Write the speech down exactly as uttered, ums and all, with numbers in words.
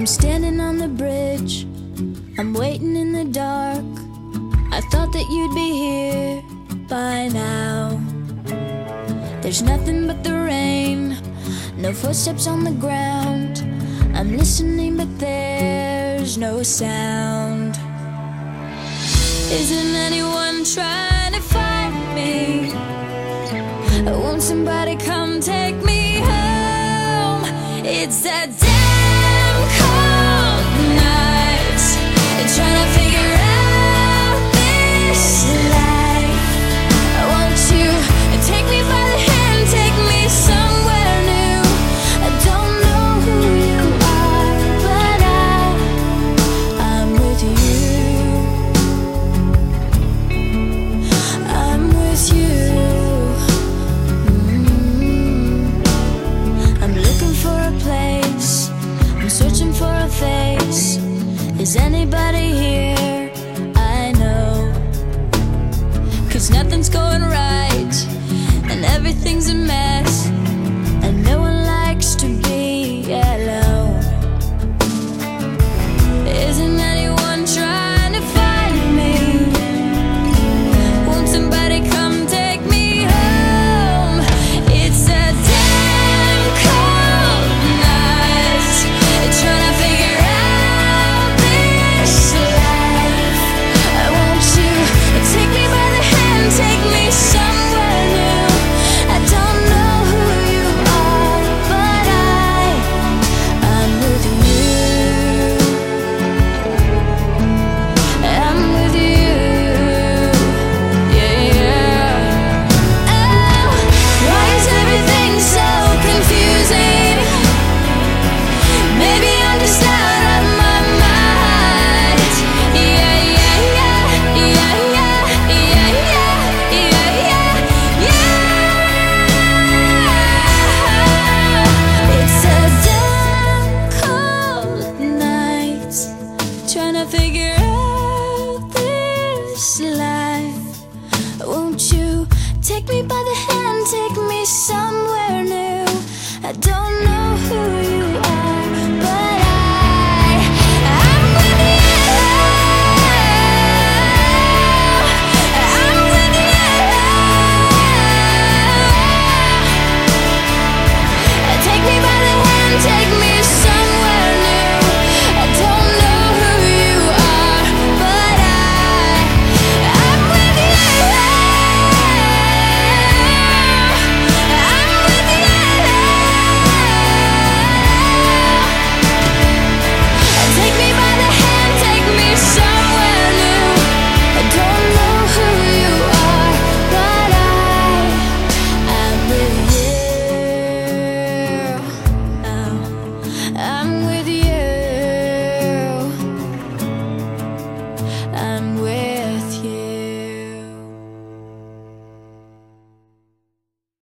I'm standing on the bridge, I'm waiting in the dark. I thought that you'd be here by now. There's nothing but the rain, no footsteps on the ground. I'm listening but there's no sound. Isn't anyone trying to find me? Won't somebody come take me home? It's that damn cold night, trying to figure out this life. Won't you take me by the hand, take me somewhere new? I don't know who you are, but I, I'm with you. I'm with you. Mm-hmm. I'm looking for a place, I'm searching for a face. Is anybody here? I know, 'cause nothing's going right and everything's a mess, and no one likes to be alone. Isn't anyone trying to find me? Won't somebody come take me home? It's a damn cold night, trying to figure out this life. Won't you take me by the hand, take me somewhere new? I don't know who you are, but I, I'm with you. I'm with you. Yeah, yeah. Oh, why is everything so confusing? Maybe I'm just out of my mind. Yeah, yeah, yeah, yeah, yeah, yeah, yeah, yeah, yeah. It's a damn cold night, trying to figure out this life. Won't you take me by the hand, take me somewhere new? I don't know who you are, but I, I'm with you. I'm with you. Take me by the hand, take me somewhere new. I don't know who you are, but I, I'm with you. I'm with you. Take me by the hand, take me somewhere new. I don't know who you are, but I, I'm with you. Oh, I'm